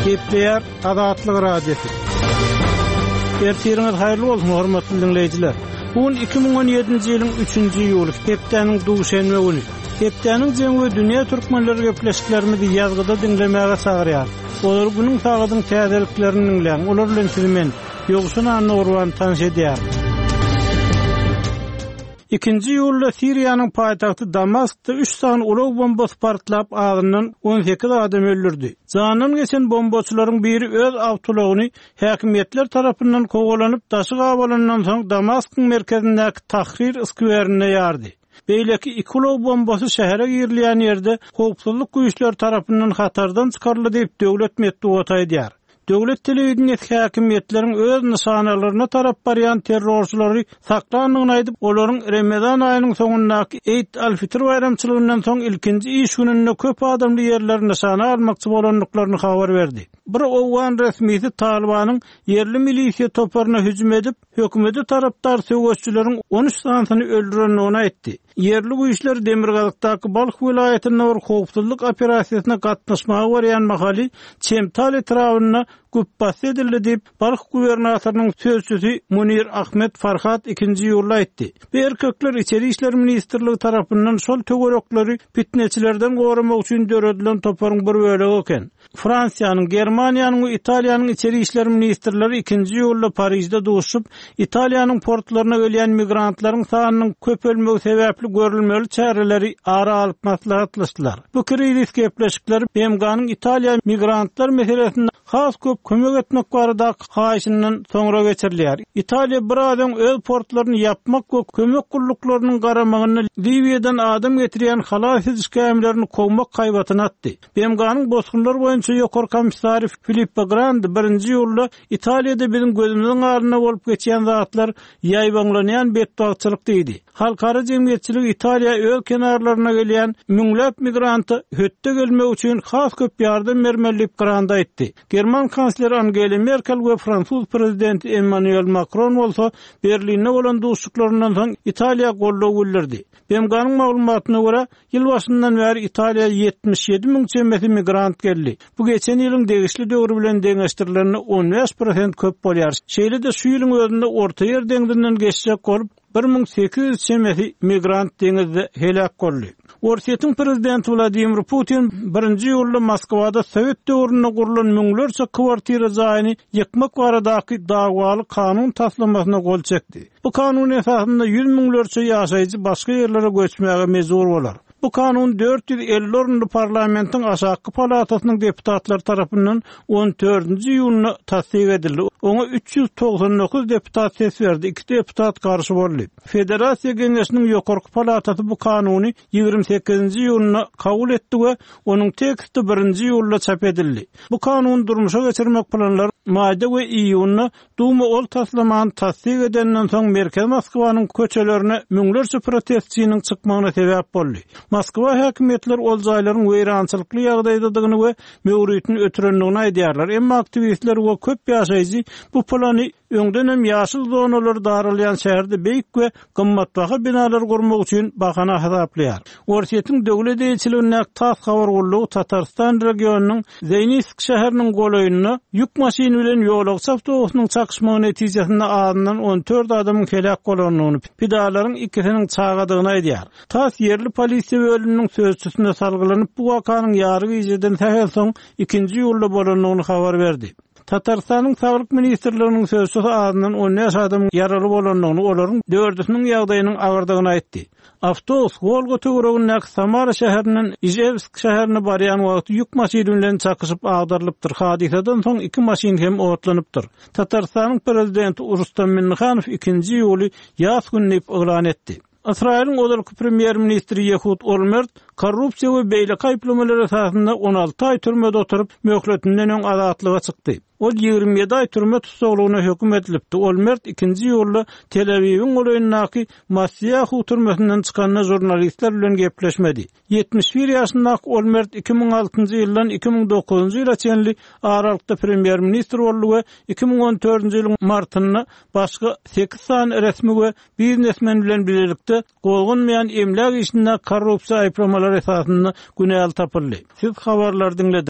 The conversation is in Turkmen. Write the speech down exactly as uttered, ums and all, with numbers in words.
Kepler Adatlyk radiosu. Ertiriniz hayırlı bolsun hormatly dinleyijiler. Bu iki bin on yedinji ýylyň üçünji ýuly hepdeniň duşanby güni. Hepdeniň jeňwe dünýä türkmenleri gepleşiklerimizi ýazgyda dinlemäge çagyrýar. Olar günüň tagydyň täzeliklerini dinleýän, olar bilen sizmen ýogşun anny urwan tanış edýär. İkinci ýylda Siriýanyň paýtagty Damaskda üç san ulug bombasy partlap agyndan on sekiz adam öldürdi. Janyny geçen bombaçylaryň biri öz awtologyny häkimetler tarapyndan kowgalanyp daşyk awalandan soň Damaskdyň merkezindäki Tahrir skwerine ýardy. Beýleki iki ulug bombasy şähere girilýän ýerde howpsuzlyk güýçleri tarapyndan hatardan çykarly diýip döwlet medeniýeti aýdýar. Döwlet telewizionyny häkimetleriň öz nişanalaryna tarap barýan terrorçylary saklanygyny aýdyp, olaryň Ramazan aýynyň soňundaky Eid al-Fitr bayramçylygyndan soň ilkinji iş gününe köp adamly ýerler nişana almakçy bolanlyklaryny habar berdi. Bir Owgan resmisi Talibanyň yerli milisiýa toparyna hüjüm edip, hökümeti tarapdar söwüşçüleriň on üç sanatyny öldürenini aýtdy. Yerli güýçler Demirgazykdaky Balx vilayatyna bir howpsuzlyk operasiýasyna gatnaşmagy barýan mahaly Çemtal etrawyna güppasy edildi diýip Balx gubernatorynyň sözçüsi Munir Ahmet Farhat ikinji ýylda aýtdy. Berkökler içeri işler ministrligi tarapyndan şol tögerekleri fitneçilerden goramak üçin döredilen toparyň bir bölegi eken. Fransiýanyň, Germaniýanyň we Italiýanyň içeri işler ministrleri ikinji ýylda Parisde duşup, Italiýanyň portlaryna gelýän migrantlaryň sanynyň köpelmegi sebäpli görülmeli çäreleri ara alyp maslahatlaşdylar. Bu kriz gepleşikleri B M G'nyň Italiýa migrantlar meselesinde has köp kömek etmek barada haýyşyndan soňra geçirilýär. Italiýa bir adam öz portlaryny yapmak we kömek gulluklarının garamagyny Libiýadan adam getirýän halas edişkämlerini kowmak gaýbatyna atdy. B M G'nyň bosgunlar boýunça ýokary komissary Filippo Grandi birinji ýylda Italiýada bizim gözümizden alyna bolup geçýän zatlar ýaýbanlanýan bedbagçylyk diýdi. Halkara jemgyýetçilik Italiýa öz kenarlaryna gelýän müňläp migranty hötte gelmek üçin has köp ýardam bermelip Grandi aýtdy. German kansleri Angela Merkel we Fransuz prezidenti Emmanuel Macron bolsa Berlinde bolan duşuklarynyň soň Italiýa gollaw bildirdi. B M G'nyň maglumatyna görä, ýyl başyndan bäri Italiýa ýetmiş ýedi miň çemeti migrant geldi. Bu geçen ýylyň degişli döwrü bilen deňeşdirilenine on beş prosent köp bolýar. Şeýle de şu ýylyň özünde orta ýer deňdinden geçjek bolup bir miň sekiz ýüz çemeti migrant deňizde helak boldy. Orsiýetiň prezidenti Vladimir Putin birinji ýylda Moskwada Sowet döwründe gurulan müňlerçe kwartira jaýyny ýykmak baradaky dagwaly kanun taslamasyna gol çekdi. Bu kanun esasında yüz miňlerçe ýaşaýjy başga ýerlere göçmäge mejbur bolar. Bu kanun dört yüz elli orunly parlamentiň aşağı palatasynyň deputatlary tarapyndan on dördünji ýylyna tasdik edildi. Oňa üç yüz togsan dokuz deputat ses berdi, iki deputat garşy boldy. Federasiýa Geňeşiniň ýokarky palatasy bu kanuny ýigirmi sekizinji ýylyna kabul etdi we onuň teksti birinji ýylda çap edildi. Bu kanun durmuşa geçirmek planlary maýda we iýunna Duma ol taslamany tasdik edenden soň Merkez Moskwanyň köçelerine müňlerçe protestçiniň çykmagyna sebäp boldy. Moskwa häkimetler ol jaýlaryň weýrançylykly ýagdaýdadygyny we möwrütini ötürenligini aýdýarlar. Emma aktivistler we köp ýaşaýjy bu plany öňden ýaşyl zonalar daralýan şäherde beýik we gymmatbaha binalar gurmak üçin bahana hasaplaýar. Orsiýetiň döwlet eýçiligine tas habar boldy. Tatarstan regionunyň Zeynivsk şäheriniň golaýyna ýük maşyny bilen ýolak awtobusynyň çakışmagy netijesinde adından on dört adamyň helak bolanyny, pidalaryň ikisiniň çagadygyny aýdýar. Tas yerli polisiýa bölüminiň sözçüsine salgylanyp bu wakanyň ýargy ýerden tähel soň ikinji ýylda bolanyny habar berdi. Tatarstanyň Saglyk ministrliginiň sözçüsü adından on beş adam ýaraly bolanyny, olaryň dördüsiniň ýagdaýynyň agyrdygyny aýtdy. Avtobus Volga töwereginde Samara şäherinden Ijevsk şäherine barýan wagt ýük maşyny bilen çakışyp agdarylypdyr. Hadiseden soň iki maşyn hem otlanypdyr. Tatarstanyň prezidenti Rustam Minnixanow ikinji ýyly ýaz gününi elan etdi. İsrail'in odalky premier ministri Yehud Olmert korrupsiýa we beýleki aýplamalary esasında on alty ay türmede oturup möhletinden öň azatlyga çykdy. O ýigirmi ýedi ay türme tutsaglygyna höküm edilipdi. Olmert ikinji ýylda Tel Aviwiň olaýyndaky Masyahu türmesinden çykanyna jurnalistler bilen gepleşmedi. yetmiş bir ýaşyndaky Olmert iki miň altynjy ýyldan iki miň dokuzunjy ýyla çenli aralykda premier ministr boldy we iki miň on dördünjy ýylyň martyna başga sekiz san resmi we biznesmen bilen birlikde golgunmaýan emlak işinde korrupsiýa aýplamalary esasında günäl tapyldy. Siz habarlar dinlediniz.